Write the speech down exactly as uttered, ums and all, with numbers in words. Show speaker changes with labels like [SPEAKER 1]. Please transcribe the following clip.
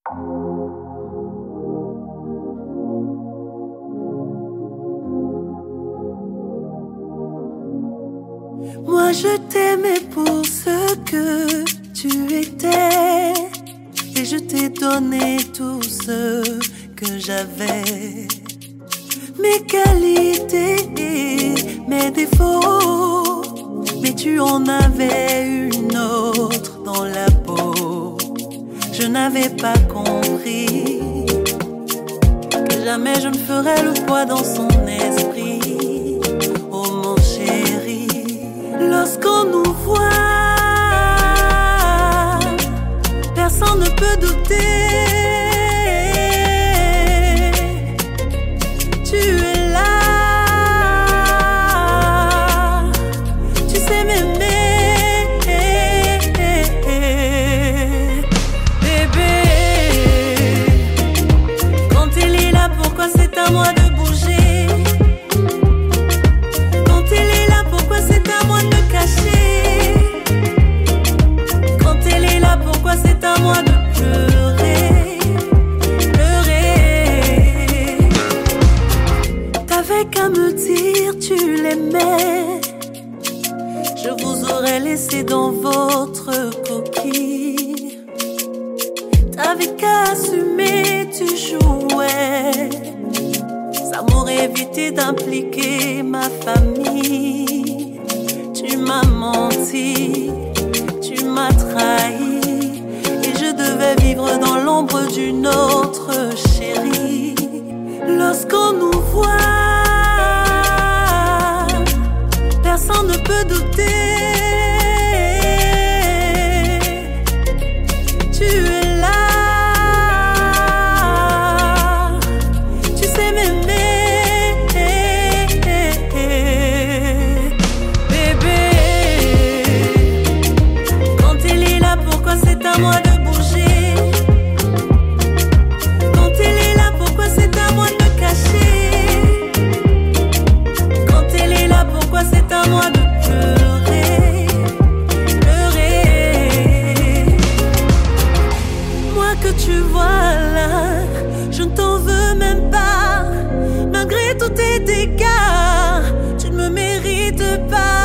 [SPEAKER 1] Moi je t'aimais pour ce que tu étais, et je t'ai donné tout ce que j'avais. Mes qualités et mes défauts, mais tu en avais une autre dans la peau. Je n'avais pas compris que jamais je ne ferais le poids dans son esprit. Oh mon chéri, lorsqu'on nous voit, personne ne peut douter. Tu es là, tu sais m'aimer, bébé. Quand il est là, pourquoi c'est à moi de bouger? Quand il est là, pourquoi c'est à moi de me cacher? Quand il est là, pourquoi c'est à moi de pleurer, pleurer? T'avais qu'à me dire tu l'aimais, je vous aurais laissé dans votre coquille. T'avais qu'à assumer, tu jouais, ça m'aurait évité d'impliquer ma famille. Tu m'as menti, tu m'as trahi, et je devais vivre dans l'ombre d'une autre chérie. Lorsqu'on nous voit, personne ne peut douter. Tu es là, tu sais m'aimer, bébé. Quand il est là, pourquoi c'est à moi de bouger? Quand il est là, pourquoi c'est à moi de me cacher? Quand il est là, pourquoi c'est à moi de pleurer, pleurer? Moi que tu vois là, je ne t'en veux même pas. Malgré tous tes dégâts, tu ne me mérites pas.